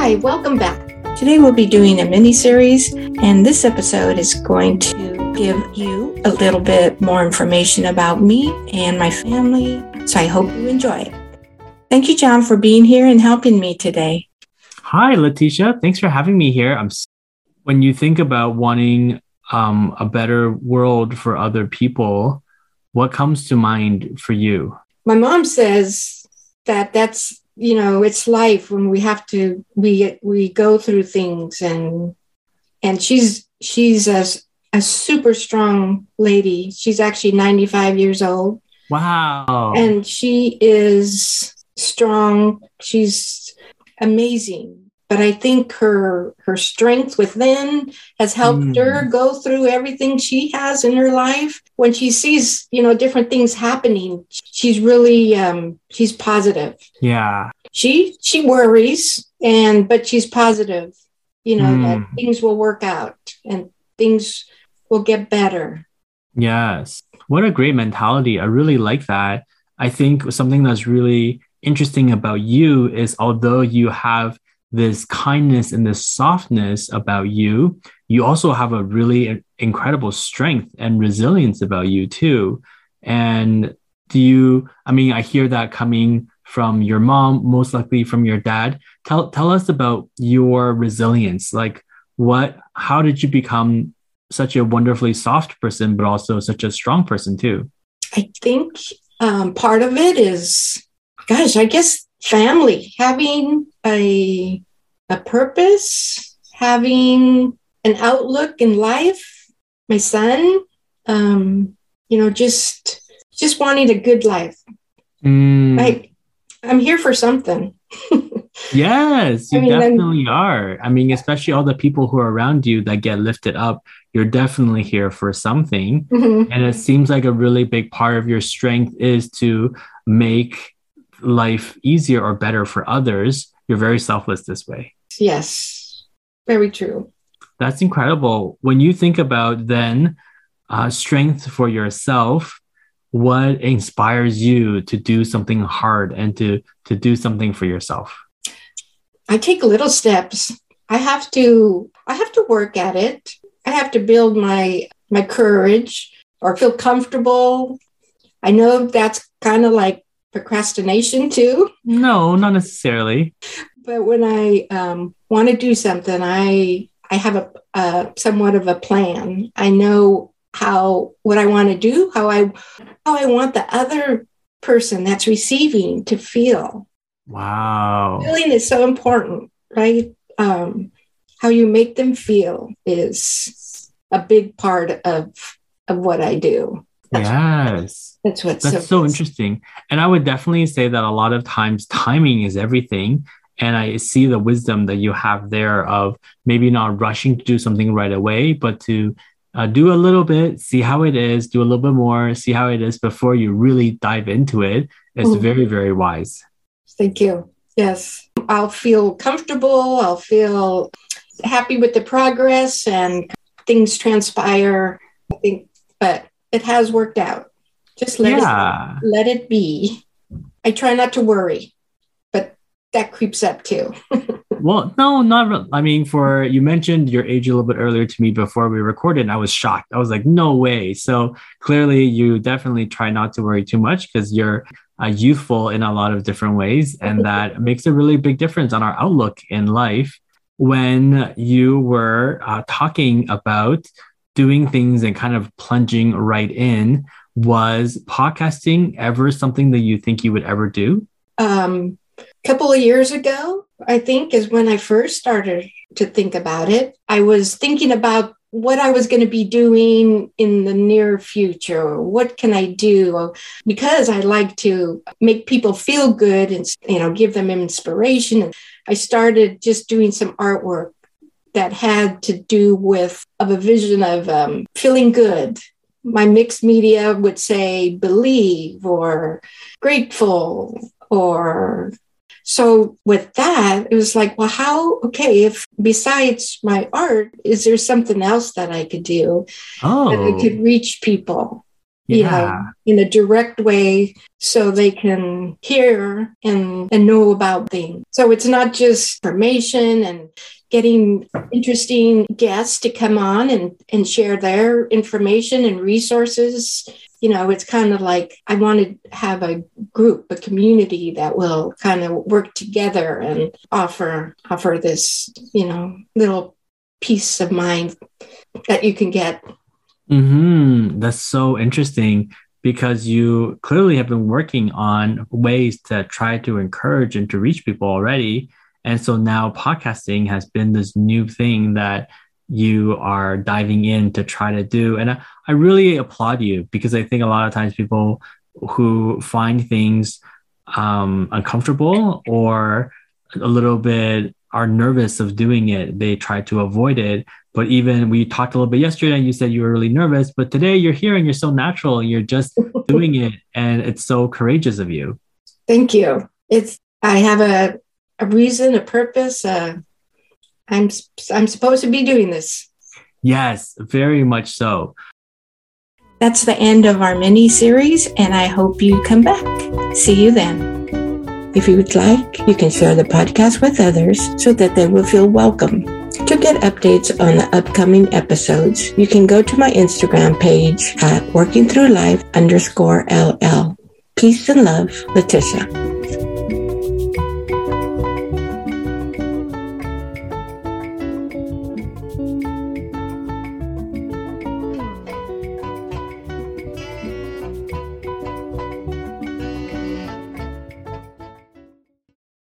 Hi, welcome back. Today we'll be doing a mini-series, and this episode is going to give you a little bit more information about me and my family, so I hope you enjoy it. Thank you, John, for being here and helping me today. Hi, Letitia. Thanks for having me here. When you think about wanting a better world for other people, what comes to mind for you? My mom says that's it's life when we go through things, and she's a super strong lady. She's actually 95 years old. Wow. And she is strong. She's amazing. But I think her strength within has helped her go through everything she has in her life. When she sees, different things happening, she's really, she's positive. Yeah. She worries, but she's positive, that things will work out and things will get better. Yes. What a great mentality. I really like that. I think something that's really interesting about you is although you have this kindness and this softness about you, you also have a really incredible strength and resilience about you too. And I hear that coming from your mom, most likely from your dad. Tell us about your resilience. How did you become such a wonderfully soft person, but also such a strong person too? I think part of it is, I guess family, having a purpose, having an outlook in life. My son, just wanting a good life. I'm here for something. Yes, you definitely are. Especially all the people who are around you that get lifted up, you're definitely here for something. Mm-hmm. And it seems like a really big part of your strength is to make life easier or better for others. You're very selfless this way. Yes, very true. That's incredible. When you think about then strength for yourself, what inspires you to do something hard and to do something for yourself? I take little steps. I have to work at it. I have to build my courage or feel comfortable. I know that's kind of like procrastination too. No, not necessarily. But when I want to do something, I have a somewhat of a plan. I know what I want to do, how I want the other person that's receiving to feel. Wow. Feeling is so important, right? How you make them feel is a big part of what I do. Yes. That's so interesting. And I would definitely say that a lot of times timing is everything. And I see the wisdom that you have there of maybe not rushing to do something right away, but to do a little bit, see how it is, do a little bit more, see how it is before you really dive into it. It's very, very wise. Thank you. Yes. I'll feel comfortable. I'll feel happy with the progress and things transpire. I think, but it has worked out. Just let it be. I try not to worry, but that creeps up too. Well, no, not really. You mentioned your age a little bit earlier to me before we recorded, and I was shocked. I was like, no way. So clearly you definitely try not to worry too much because you're youthful in a lot of different ways. And that makes a really big difference on our outlook in life. When you were talking about doing things and kind of plunging right in, was podcasting ever something that you think you would ever do? Couple of years ago, I think, is when I first started to think about it. I was thinking about what I was going to be doing in the near future. What can I do? Because I like to make people feel good and, give them inspiration. And I started just doing some artwork that had to do with a vision of feeling good. My mixed media would say believe or grateful or... So with that, it was like, well, if besides my art, is there something else that I could do that I could reach people? in a direct way so they can hear and know about things. So it's not just information and getting interesting guests to come on and share their information and resources. It's kind of like I want to have a group, a community that will kind of work together and offer this, little peace of mind that you can get. That's so interesting, because you clearly have been working on ways to try to encourage and to reach people already. And so now podcasting has been this new thing that you are diving in to try to do. And I really applaud you, because I think a lot of times people who find things uncomfortable or a little bit are nervous of doing it, they try to avoid it. But even we talked a little bit yesterday and you said you were really nervous, but today you're here and you're so natural. You're just doing it. And it's so courageous of you. Thank you. I have a reason, a purpose. I'm supposed to be doing this. Yes, very much so. That's the end of our mini-series, and I hope you come back. See you then. If you would like, you can share the podcast with others so that they will feel welcome. To get updates on the upcoming episodes, you can go to my Instagram page at workingthroughlife_LL. Peace and love, Letitia.